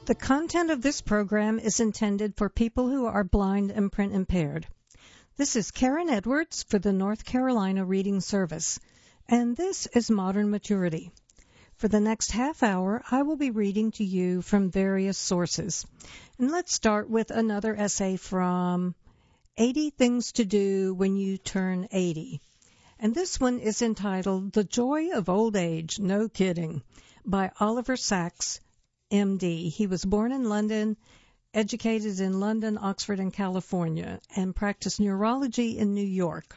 The content of this program is intended for people who are blind and print impaired. This is Karen Edwards for the North Carolina Reading Service, and this is Modern Maturity. For the next half hour, I will be reading to you from various sources. And let's start with another essay from 80 Things to Do When You Turn 80. And this one is entitled The Joy of Old Age, No Kidding, by Oliver Sacks, MD. He was born in London, educated in London, Oxford, and California, and practiced neurology in New York.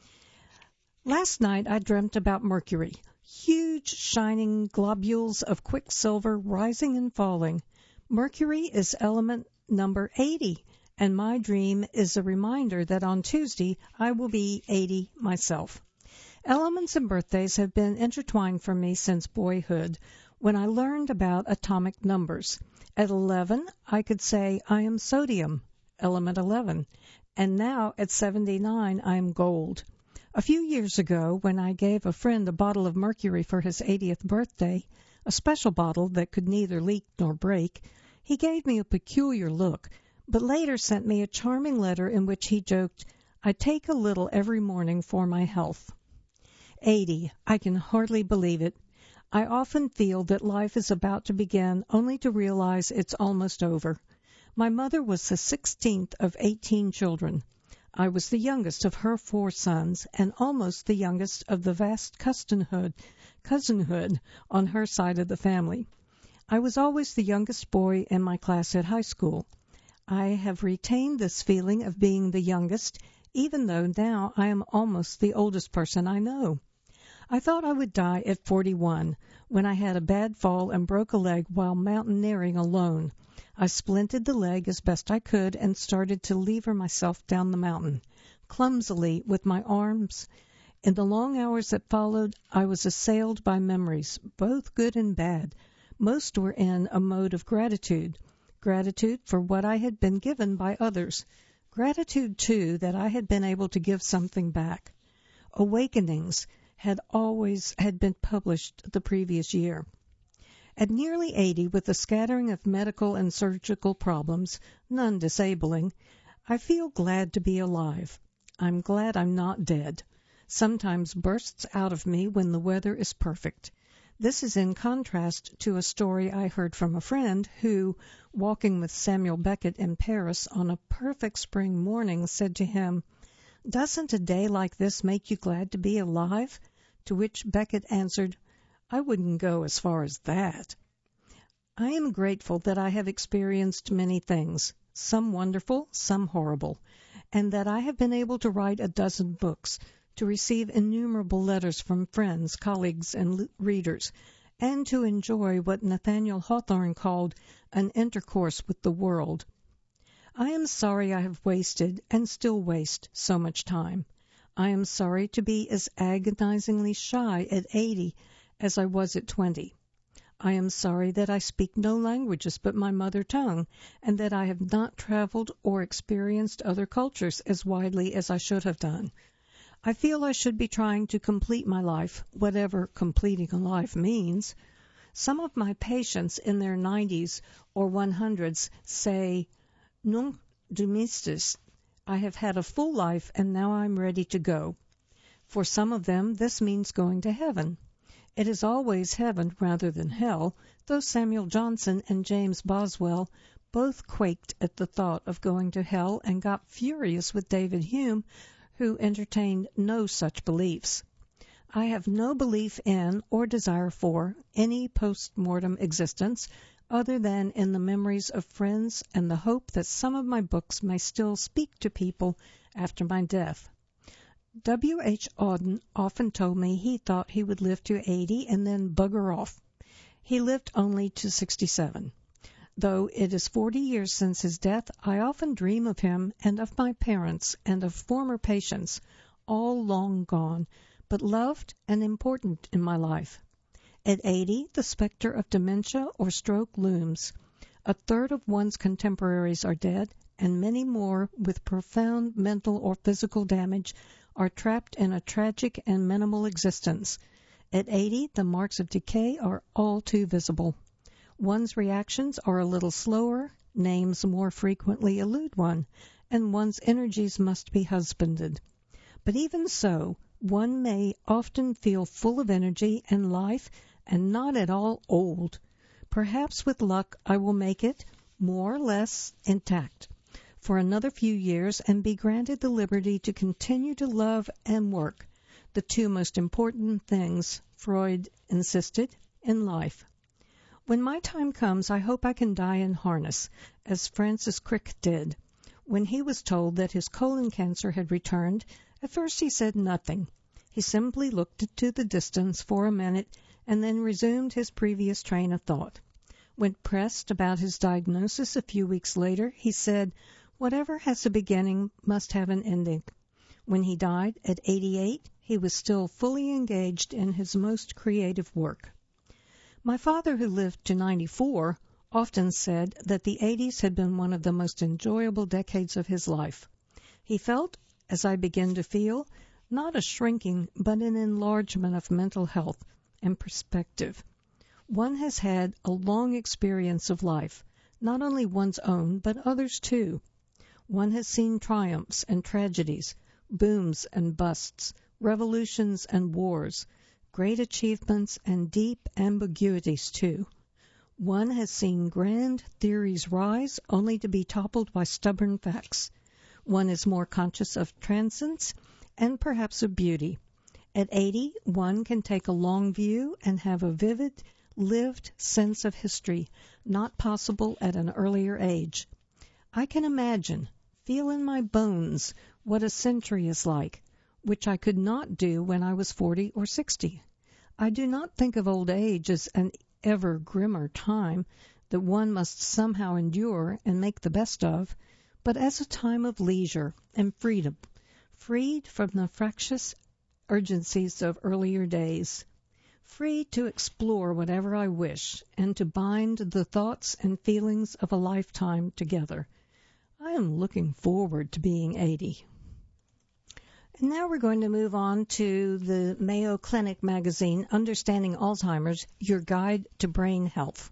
Last night I dreamt about Mercury, huge shining globules of quicksilver rising and falling. Mercury is element number 80, and my dream is a reminder that on Tuesday I will be 80 myself. Elements and birthdays have been intertwined for me since boyhood, when I learned about atomic numbers. At 11, I could say I am sodium, element 11, and now at 79, I am gold. A few years ago, when I gave a friend a bottle of mercury for his 80th birthday, a special bottle that could neither leak nor break, he gave me a peculiar look, but later sent me a charming letter in which he joked, "I take a little every morning for my health." 80, I can hardly believe it. I often feel that life is about to begin only to realize it's almost over. My mother was the 16th of 18 children. I was the youngest of her 4 sons and almost the youngest of the vast cousinhood on her side of the family. I was always the youngest boy in my class at high school. I have retained this feeling of being the youngest, even though now I am almost the oldest person I know. I thought I would die at 41, when I had a bad fall and broke a leg while mountaineering alone. I splinted the leg as best I could and started to lever myself down the mountain, clumsily with my arms. In the long hours that followed, I was assailed by memories, both good and bad. Most were in a mode of gratitude for what I had been given by others. Gratitude, too, that I had been able to give something back. Awakenings had been published the previous year. At nearly 80, with a scattering of medical and surgical problems, none disabling, I feel glad to be alive. I'm glad I'm not dead. Sometimes bursts out of me when the weather is perfect. This is in contrast to a story I heard from a friend who, walking with Samuel Beckett in Paris on a perfect spring morning, said to him, "Doesn't a day like this make you glad to be alive?" To which Beckett answered, "I wouldn't go as far as that." I am grateful that I have experienced many things, some wonderful, some horrible, and that I have been able to write a dozen books, to receive innumerable letters from friends, colleagues, and readers, and to enjoy what Nathaniel Hawthorne called an intercourse with the world. I am sorry I have wasted, and still waste, so much time. I am sorry to be as agonizingly shy at 80 as I was at 20. I am sorry that I speak no languages but my mother tongue, and that I have not traveled or experienced other cultures as widely as I should have done. I feel I should be trying to complete my life, whatever completing a life means. Some of my patients in their 90s or 100s say, "Nunc dimittis." I have had a full life, and now I'm ready to go. For some of them, this means going to heaven. It is always heaven rather than hell, though Samuel Johnson and James Boswell both quaked at the thought of going to hell and got furious with David Hume, who entertained no such beliefs. I have no belief in or desire for any post-mortem existence, other than in the memories of friends and the hope that some of my books may still speak to people after my death. W. H. Auden often told me he thought he would live to 80 and then bugger off. He lived only to 67. Though it is 40 years since his death, I often dream of him and of my parents and of former patients, all long gone, but loved and important in my life. At 80, the specter of dementia or stroke looms. A third of one's contemporaries are dead, and many more with profound mental or physical damage are trapped in a tragic and minimal existence. At 80, the marks of decay are all too visible. One's reactions are a little slower, names more frequently elude one, and one's energies must be husbanded. But even so, one may often feel full of energy and life and not at all old. Perhaps with luck I will make it, more or less, intact for another few years and be granted the liberty to continue to love and work, the two most important things, Freud insisted, in life. When my time comes, I hope I can die in harness, as Francis Crick did. When he was told that his colon cancer had returned, at first he said nothing. He simply looked into the distance for a minute and then resumed his previous train of thought. When pressed about his diagnosis a few weeks later, he said, "Whatever has a beginning must have an ending." When he died at 88, he was still fully engaged in his most creative work. My father, who lived to 94, often said that the 80s had been one of the most enjoyable decades of his life. He felt, as I begin to feel, not a shrinking but an enlargement of mental health and perspective. One has had a long experience of life, not only one's own but others too. One has seen triumphs and tragedies, booms and busts, revolutions and wars, great achievements and deep ambiguities too. One has seen grand theories rise only to be toppled by stubborn facts. One is more conscious of transience and perhaps of beauty. At 80, one can take a long view and have a vivid, lived sense of history, not possible at an earlier age. I can imagine, feel in my bones, what a century is like, which I could not do when I was 40 or 60. I do not think of old age as an ever grimmer time that one must somehow endure and make the best of, but as a time of leisure and freedom, freed from the fractious urgencies of earlier days, free to explore whatever I wish and to bind the thoughts and feelings of a lifetime together. I am looking forward to being 80. And now we're going to move on to the Mayo Clinic magazine, Understanding Alzheimer's, Your Guide to Brain Health.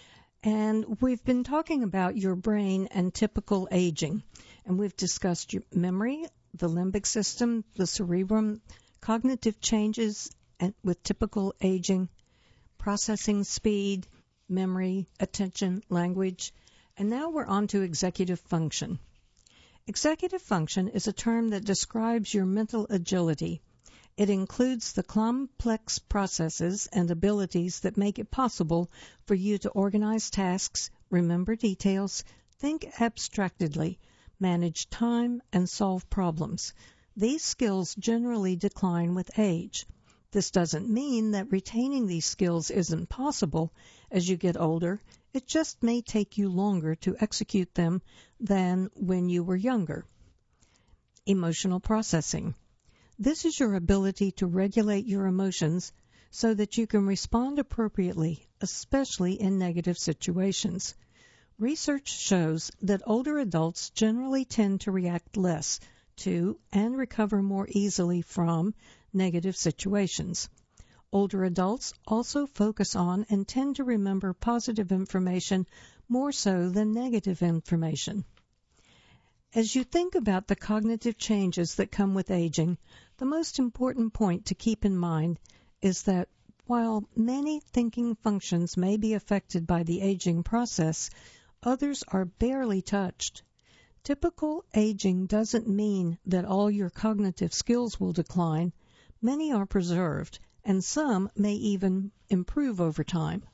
And we've been talking about your brain and typical aging. And we've discussed your memory, the limbic system, the cerebrum, cognitive changes with typical aging, processing speed, memory, attention, language. And now we're on to executive function. Executive function is a term that describes your mental agility. It includes the complex processes and abilities that make it possible for you to organize tasks, remember details, think abstractedly, manage time, and solve problems. These skills generally decline with age. This doesn't mean that retaining these skills isn't possible as you get older. It just may take you longer to execute them than when you were younger. Emotional processing. This is your ability to regulate your emotions so that you can respond appropriately, especially in negative situations. Research shows that older adults generally tend to react less to and recover more easily from negative situations. Older adults also focus on and tend to remember positive information more so than negative information. As you think about the cognitive changes that come with aging, the most important point to keep in mind is that while many thinking functions may be affected by the aging process, others are barely touched. Typical aging doesn't mean that all your cognitive skills will decline. Many are preserved, and some may even improve over time.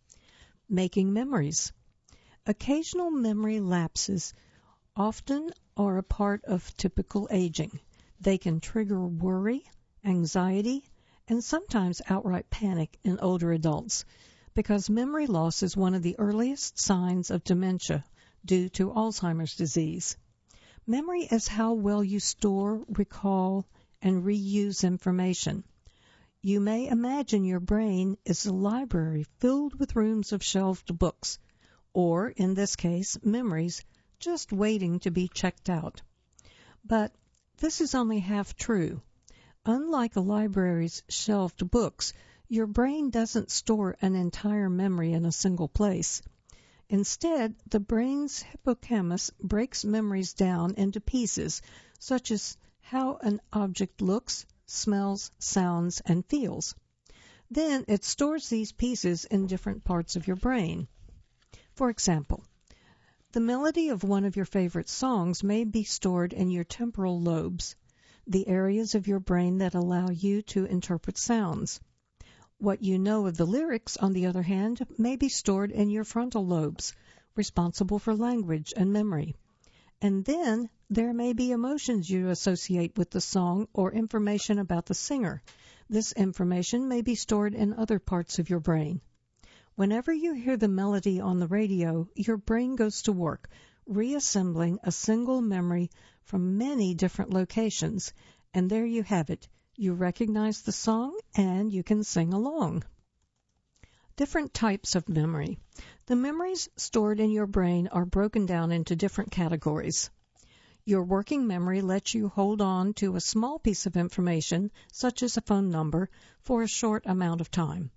Making memories. Occasional memory lapses often are a part of typical aging. They can trigger worry, anxiety, and sometimes outright panic in older adults because memory loss is one of the earliest signs of dementia due to Alzheimer's disease. Memory is how well you store, recall, and reuse information. You may imagine your brain is a library filled with rooms of shelved books, or, in this case, memories, just waiting to be checked out. But this is only half true. Unlike a library's shelved books, Your brain doesn't store an entire memory in a single place. Instead, the brain's hippocampus breaks memories down into pieces, such as how an object looks, smells, sounds, and feels. Then it stores these pieces in different parts of your brain. For example, the melody of one of your favorite songs may be stored in your temporal lobes, the areas of your brain that allow you to interpret sounds. What you know of the lyrics, on the other hand, may be stored in your frontal lobes, responsible for language and memory. And then there may be emotions you associate with the song or information about the singer. This information may be stored in other parts of your brain. Whenever you hear the melody on the radio, your brain goes to work, reassembling a single memory from many different locations. And there you have it. You recognize the song and you can sing along. Different types of memory. The memories stored in your brain are broken down into different categories. Your working memory lets you hold on to a small piece of information, such as a phone number, for a short amount of time.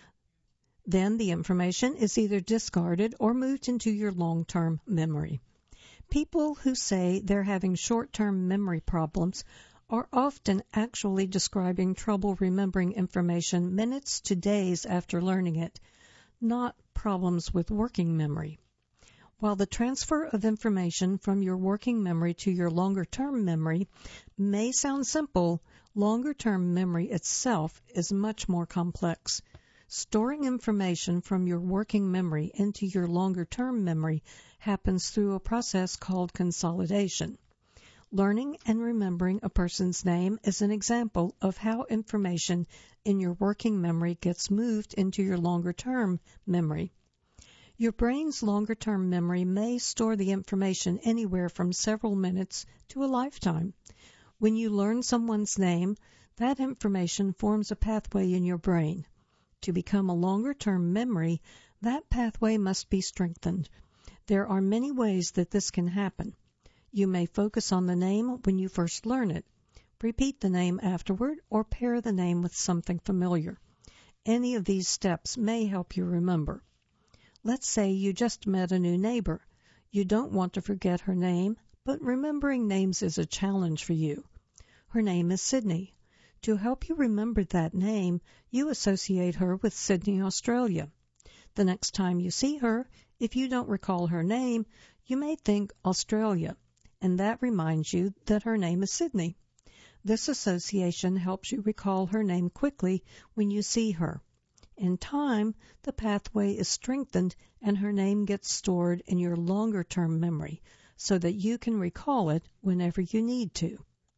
Then the information is either discarded or moved into your long-term memory. People who say they're having short-term memory problems are often actually describing trouble remembering information minutes to days after learning it, not problems with working memory. While the transfer of information from your working memory to your longer-term memory may sound simple, longer-term memory itself is much more complex. Storing information from your working memory into your longer-term memory happens through a process called consolidation. Learning and remembering a person's name is an example of how information in your working memory gets moved into your longer-term memory. Your brain's longer-term memory may store the information anywhere from several minutes to a lifetime. When you learn someone's name, that information forms a pathway in your brain. To become a longer-term memory, that pathway must be strengthened. There are many ways that this can happen. You may focus on the name when you first learn it, repeat the name afterward, or pair the name with something familiar. Any of these steps may help you remember. Let's say you just met a new neighbor. You don't want to forget her name, but remembering names is a challenge for you. Her name is Sydney. To help you remember that name, you associate her with Sydney, Australia. The next time you see her, if you don't recall her name, you may think Australia, and that reminds you that her name is Sydney. This association helps you recall her name quickly when you see her. In time, the pathway is strengthened and her name gets stored in your longer-term memory so that you can recall it whenever you need to.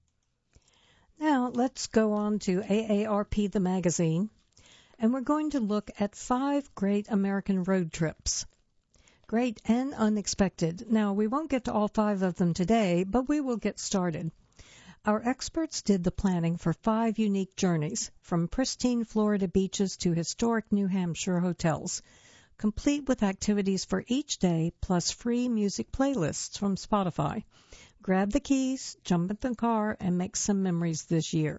Now, let's go on to AARP, the magazine, and we're going to look at 5 great American road trips. Great and unexpected. Now, we won't get to all 5 of them today, but we will get started. Our experts did the planning for 5 unique journeys, from pristine Florida beaches to historic New Hampshire hotels, complete with activities for each day, plus free music playlists from Spotify. Grab the keys, jump in the car, and make some memories this year.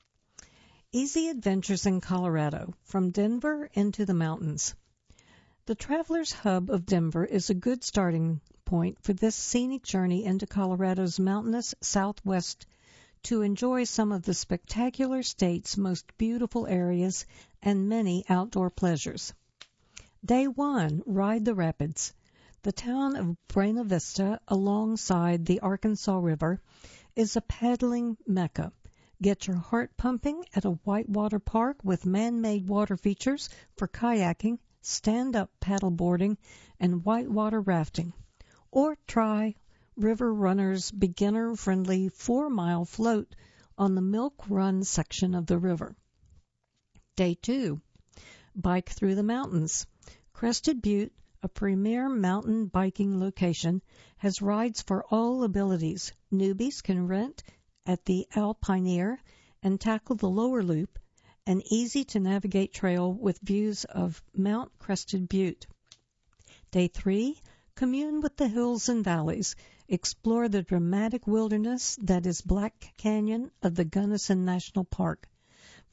Easy Adventures in Colorado, from Denver into the mountains. The Traveler's Hub of Denver is a good starting point for this scenic journey into Colorado's mountainous southwest to enjoy some of the spectacular state's most beautiful areas and many outdoor pleasures. Day 1, ride the rapids. The town of Buena Vista, alongside the Arkansas River, is a paddling mecca. Get your heart pumping at a whitewater park with man-made water features for kayaking, stand-up paddleboarding, and whitewater rafting. Or try River Runner's beginner-friendly 4-mile float on the Milk Run section of the river. Day 2, bike through the mountains. Crested Butte, a premier mountain biking location, has rides for all abilities. Newbies can rent at the Alpineer and tackle the lower loop, an easy-to-navigate trail with views of Mount Crested Butte. Day 3, commune with the hills and valleys. Explore the dramatic wilderness that is Black Canyon of the Gunnison National Park.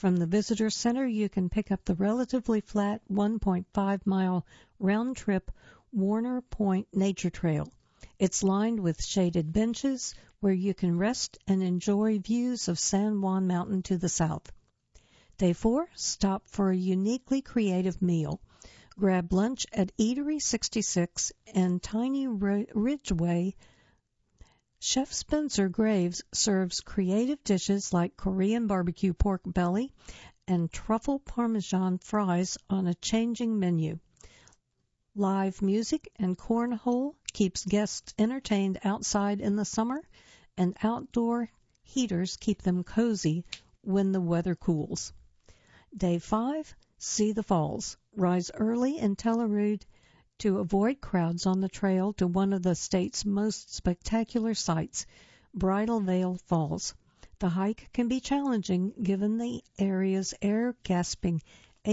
From the visitor center, you can pick up the relatively flat 1.5-mile round-trip Warner Point Nature Trail. It's lined with shaded benches where you can rest and enjoy views of San Juan Mountain to the south. Day 4, stop for a uniquely creative meal. Grab lunch at Eatery 66 and Tiny Ridgeway. Chef Spencer Graves serves creative dishes like Korean barbecue pork belly and truffle parmesan fries on a changing menu. Live music and cornhole keeps guests entertained outside in the summer, and outdoor heaters keep them cozy when the weather cools. Day 5, see the falls. Rise early in Tellerud to avoid crowds on the trail to one of the state's most spectacular sights, Bridal Veil Falls. The hike can be challenging given the area's air-gasping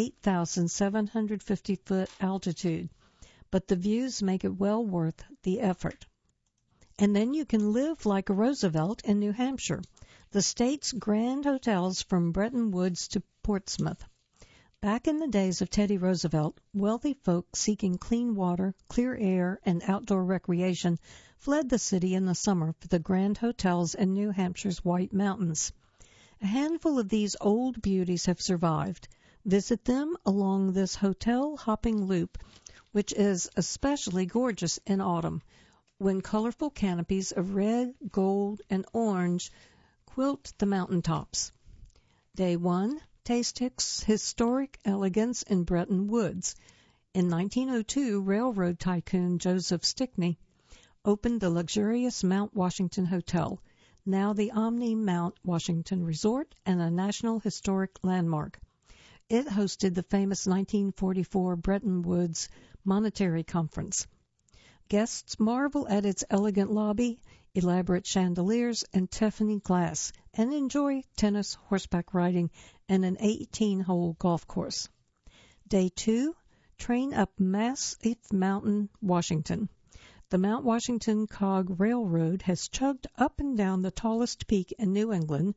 8,750-foot altitude, but the views make it well worth the effort. And then you can live like a Roosevelt in New Hampshire, the state's grand hotels from Bretton Woods to Portsmouth. Back in the days of Teddy Roosevelt, wealthy folk seeking clean water, clear air, and outdoor recreation fled the city in the summer for the grand hotels in New Hampshire's White Mountains. A handful of these old beauties have survived. Visit them along this hotel-hopping loop, which is especially gorgeous in autumn, when colorful canopies of red, gold, and orange quilt the mountaintops. Day 1, taste historic elegance in Bretton Woods. In 1902, railroad tycoon Joseph Stickney opened the luxurious Mount Washington Hotel, now the Omni Mount Washington Resort and a National Historic Landmark. It hosted the famous 1944 Bretton Woods Monetary Conference. Guests marvel at its elegant lobby, elaborate chandeliers, and Tiffany glass, and enjoy tennis, horseback riding, and an 18-hole golf course. Day 2, train up Massive Mountain, Washington. The Mount Washington Cog Railroad has chugged up and down the tallest peak in New England,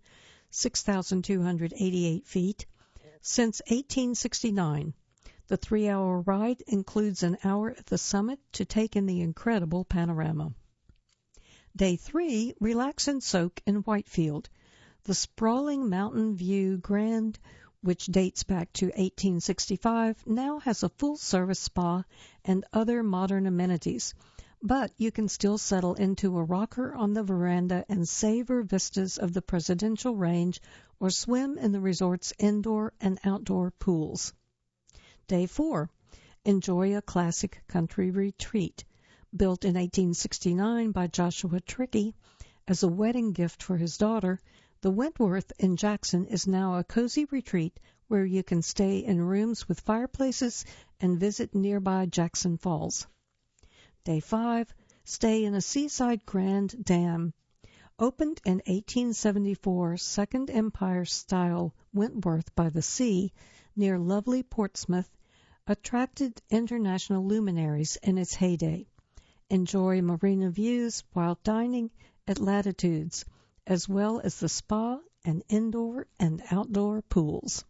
6,288 feet, since 1869. The 3-hour ride includes an hour at the summit to take in the incredible panorama. Day 3, relax and soak in Whitefield. The sprawling Mountain View Grand, which dates back to 1865, now has a full-service spa and other modern amenities, but you can still settle into a rocker on the veranda and savor vistas of the Presidential Range or swim in the resort's indoor and outdoor pools. Day 4, enjoy a classic country retreat. Built in 1869 by Joshua Trickey as a wedding gift for his daughter, the Wentworth in Jackson is now a cozy retreat where you can stay in rooms with fireplaces and visit nearby Jackson Falls. Day 5, stay in a seaside Grand Dam. Opened in 1874, Second Empire-style Wentworth by the Sea near lovely Portsmouth attracted international luminaries in its heyday. Enjoy marina views while dining at Latitudes, as well as the spa and indoor and outdoor pools.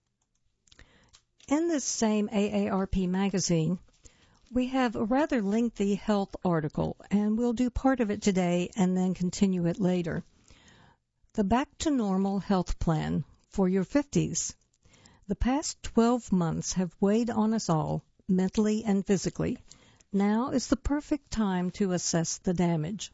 In this same AARP magazine, we have a rather lengthy health article, and we'll do part of it today and then continue it later. The Back to Normal Health Plan for Your 50s. The past 12 months have weighed on us all, mentally and physically. Now is the perfect time to assess the damage.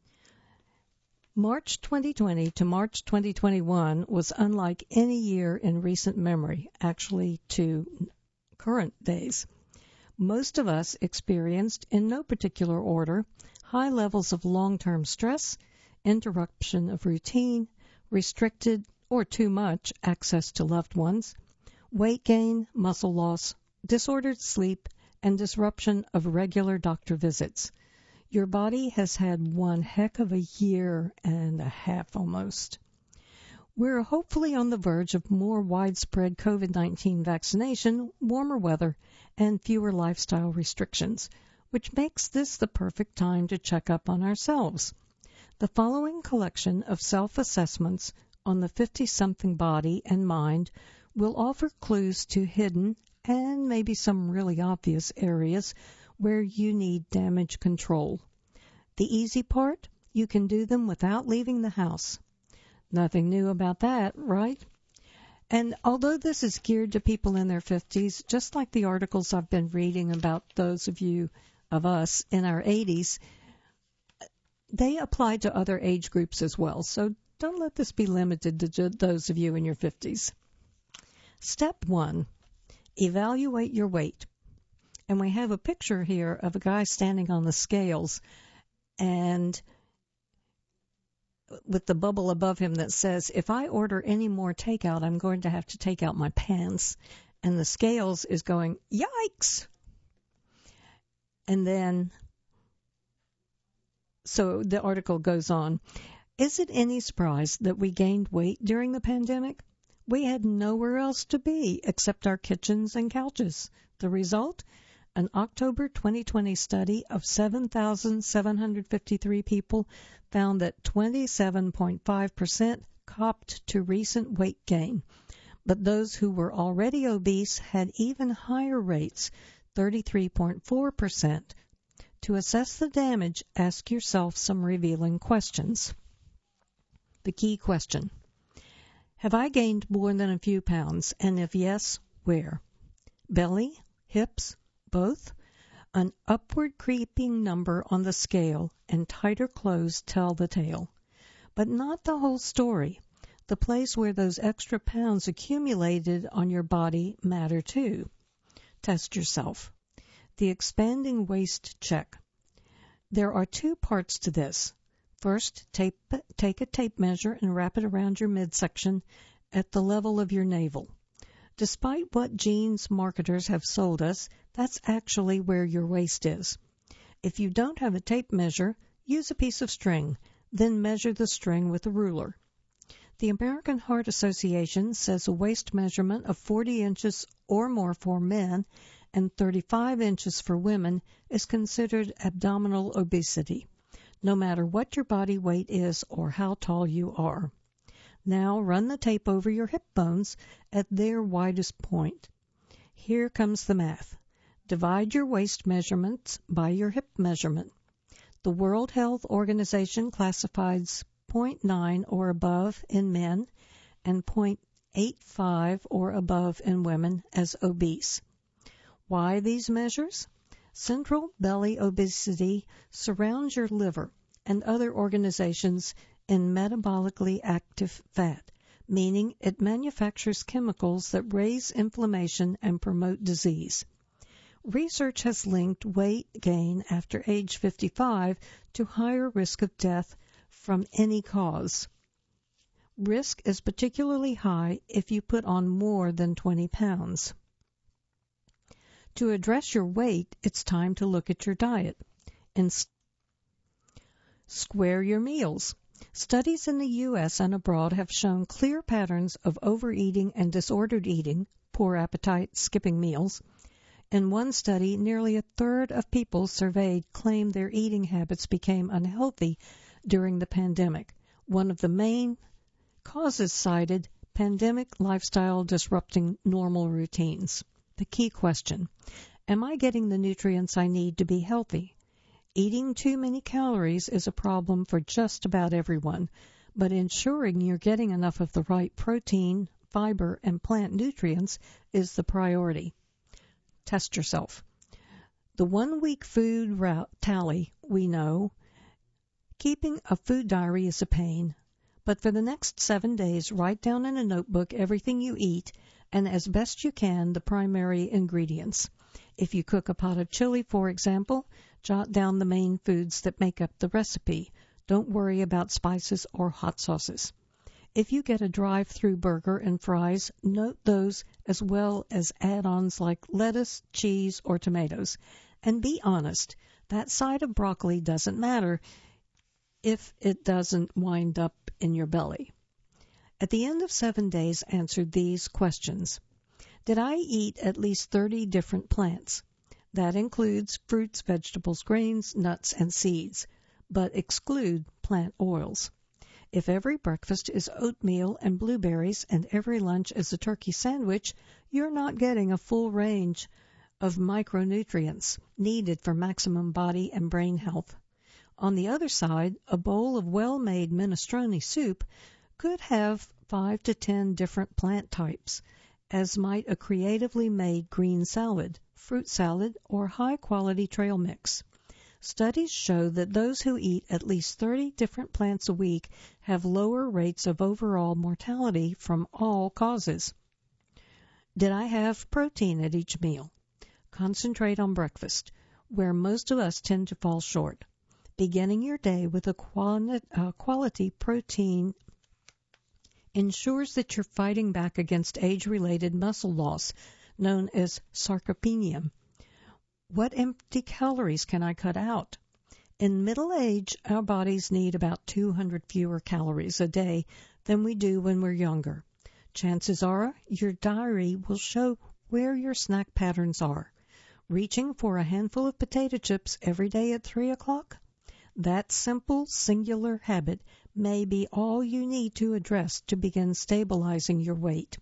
March 2020 to March 2021 was unlike any year in recent memory, actually to current days. Most of us experienced, in no particular order, high levels of long-term stress, interruption of routine, restricted or too much access to loved ones, weight gain, muscle loss, disordered sleep, and disruption of regular doctor visits. Your body has had one heck of a year and a half almost. We're hopefully on the verge of more widespread COVID-19 vaccination, warmer weather, and fewer lifestyle restrictions, which makes this the perfect time to check up on ourselves. The following collection of self-assessments on the 50-something body and mind will offer clues to hidden and maybe some really obvious areas where you need damage control. The easy part, you can do them without leaving the house. Nothing new about that, right? And although this is geared to people in their 50s, just like the articles I've been reading about those of us in our 80s, they apply to other age groups as well. So don't let this be limited to those of you in your 50s. Step 1, evaluate your weight. And we have a picture here of a guy standing on the scales and with the bubble above him that says, if I order any more takeout, I'm going to have to take out my pants. And the scales is going, yikes! And then, so the article goes on, is it any surprise that we gained weight during the pandemic? We had nowhere else to be except our kitchens and couches. The result? An October 2020 study of 7,753 people found that 27.5% copped to recent weight gain. But those who were already obese had even higher rates, 33.4%. To assess the damage, ask yourself some revealing questions. The key question: have I gained more than a few pounds? And if yes, where? Belly? Hips? Both? An upward creeping number on the scale and tighter clothes tell the tale. But not the whole story. The place where those extra pounds accumulated on your body matter too. Test yourself. The expanding waist check. There are two parts to this. First, take a tape measure and wrap it around your midsection at the level of your navel. Despite what jeans marketers have sold us, that's actually where your waist is. If you don't have a tape measure, use a piece of string, then measure the string with a ruler. The American Heart Association says a waist measurement of 40 inches or more for men and 35 inches for women is considered abdominal obesity, no matter what your body weight is or how tall you are. Now run the tape over your hip bones at their widest point. Here comes the math. Divide your waist measurements by your hip measurement. The World Health Organization classifies 0.9 or above in men and 0.85 or above in women as obese. Why these measures? Central belly obesity surrounds your liver and other organizations in metabolically active fat, meaning it manufactures chemicals that raise inflammation and promote disease. Research has linked weight gain after age 55 to higher risk of death from any cause. Risk is particularly high if you put on more than 20 pounds. To address your weight, it's time to look at your diet and square your meals. Studies in the U.S. and abroad have shown clear patterns of overeating and disordered eating, poor appetite, skipping meals. In one study, nearly a third of people surveyed claimed their eating habits became unhealthy during the pandemic. One of the main causes cited, pandemic lifestyle disrupting normal routines. The key question: am I getting the nutrients I need to be healthy? Eating too many calories is a problem for just about everyone, but ensuring you're getting enough of the right protein, fiber, and plant nutrients is the priority. Test yourself. The 1-week food tally, we know. Keeping a food diary is a pain, but for the next 7 days, write down in a notebook everything you eat and, as best you can, the primary ingredients. If you cook a pot of chili, for example, jot down the main foods that make up the recipe. Don't worry about spices or hot sauces. If you get a drive-through burger and fries, note those as well as add-ons like lettuce, cheese, or tomatoes. And be honest, that side of broccoli doesn't matter if it doesn't wind up in your belly. At the end of 7 days, answer these questions. Did I eat at least 30 different plants? That includes fruits, vegetables, grains, nuts, and seeds, but exclude plant oils. If every breakfast is oatmeal and blueberries and every lunch is a turkey sandwich, you're not getting a full range of micronutrients needed for maximum body and brain health. On the other side, a bowl of well-made minestrone soup could have 5 to 10 different plant types, as might a creatively made green salad, fruit salad, or high-quality trail mix. Studies show that those who eat at least 30 different plants a week have lower rates of overall mortality from all causes. Did I have protein at each meal? Concentrate on breakfast, where most of us tend to fall short. Beginning your day with a quality protein ensures that you're fighting back against age-related muscle loss, known as sarcopenia. What empty calories can I cut out? In middle age, our bodies need about 200 fewer calories a day than we do when we're younger. Chances are your diary will show where your snack patterns are. Reaching for a handful of potato chips every day at 3 o'clock? That simple, singular habit may be all you need to address to begin stabilizing your weight.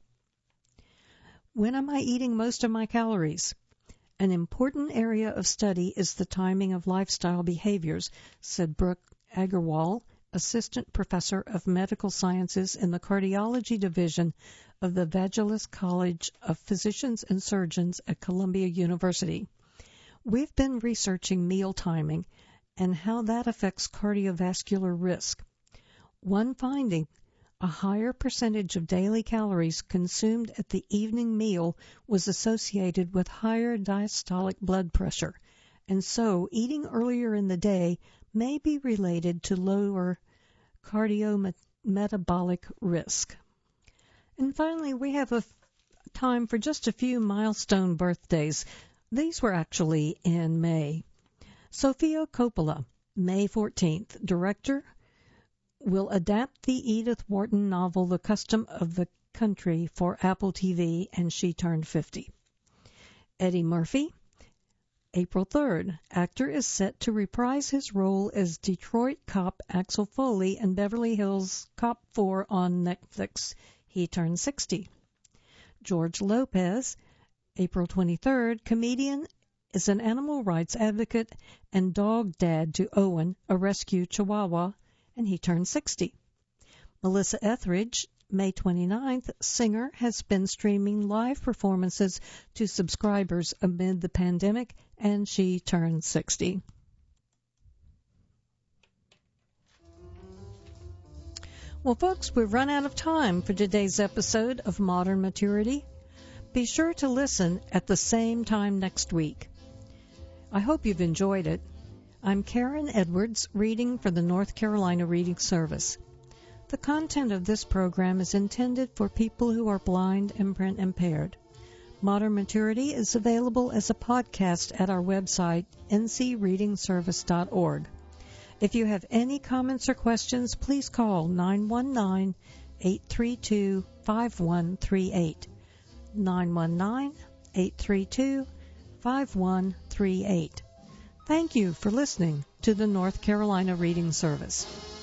When am I eating most of my calories? An important area of study is the timing of lifestyle behaviors, said Brooke Agarwal, Assistant Professor of Medical Sciences in the Cardiology Division of the Vagelos College of Physicians and Surgeons at Columbia University. We've been researching meal timing and how that affects cardiovascular risk. One finding, a higher percentage of daily calories consumed at the evening meal was associated with higher diastolic blood pressure, and so eating earlier in the day may be related to lower cardiometabolic risk. And finally, we have time for just a few milestone birthdays. These were actually in May. Sofia Coppola, May 14th, director, will adapt the Edith Wharton novel The Custom of the Country for Apple TV, and she turned 50. Eddie Murphy, April 3rd, actor is set to reprise his role as Detroit cop Axel Foley in Beverly Hills Cop 4 on Netflix. He turned 60. George Lopez, April 23rd, comedian, is an animal rights advocate and dog dad to Owen, a rescue Chihuahua, and he turned 60. Melissa Etheridge, May 29th, singer, has been streaming live performances to subscribers amid the pandemic, and she turned 60. Well, folks, we've run out of time for today's episode of Modern Maturity. Be sure to listen at the same time next week. I hope you've enjoyed it. I'm Karen Edwards, reading for the North Carolina Reading Service. The content of this program is intended for people who are blind and print impaired. Modern Maturity is available as a podcast at our website, ncreadingservice.org. If you have any comments or questions, please call 919-832-5138. 919-832-5138. Thank you for listening to the North Carolina Reading Service.